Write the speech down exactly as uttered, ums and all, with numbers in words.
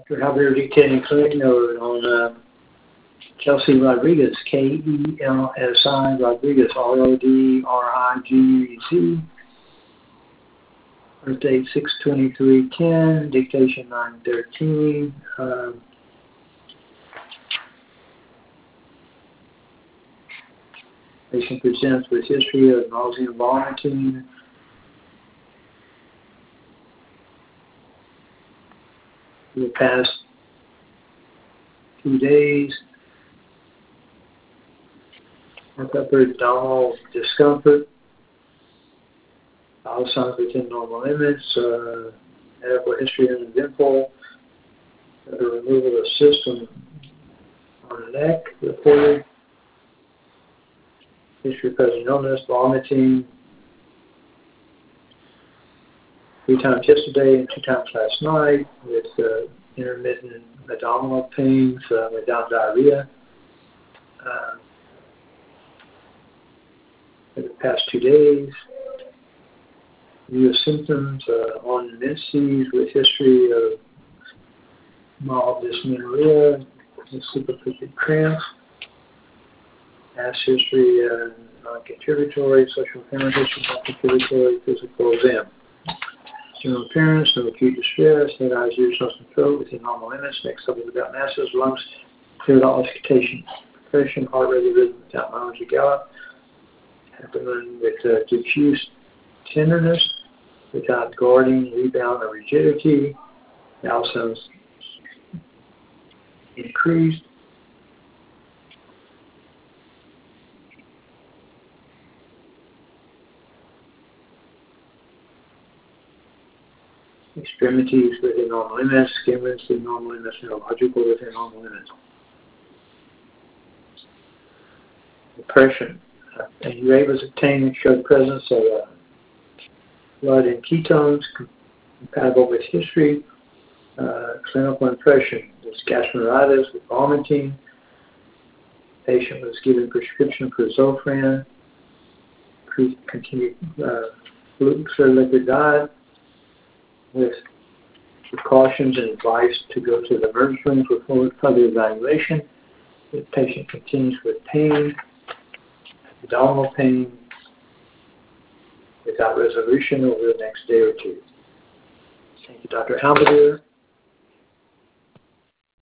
Doctor Javier detailing clinic note on uh, Kelsey Rodriguez, K E L S I Rodriguez, R O D R I G U Z. Birth date six twenty-three ten, dictation nine thirteen. Uh, patient presents with history of nausea and vomiting. For the past two days, upper abdominal discomfort, all signs within normal limits, uh, medical history uneventful, the removal of cyst on the neck reported, history of present illness, vomiting, three times yesterday and two times last night with uh, intermittent abdominal pains uh, without diarrhea. Uh, for the past two days, view of symptoms uh, on menses with history of mild dysmenorrhea, superficial cramps, past history uh, non-contributory, social impairment history, non-contributory, physical exam. General appearance, no acute distress, head, eyes, ears, nose, and throat within normal limits, neck suffering without masses, lungs cleared of auscultation, depression, heart rate rhythm without moans or gallop, abdomen with uh, diffuse tenderness without guarding, rebound, or rigidity, bowel sounds increased, extremities within normal limits, skin within normal limits, neurological within normal limits. Depression. Uh, and U A was obtained and showed presence of uh, blood and ketones compatible with history. Uh, clinical impression was gastroenteritis with vomiting. Patient was given prescription for Zofran. Continued uh, gluten-free liquid diet with precautions and advice to go to the emergency room for further evaluation. The patient continues with pain, abdominal pain, without resolution over the next day or two. Thank you, Doctor Halberdier.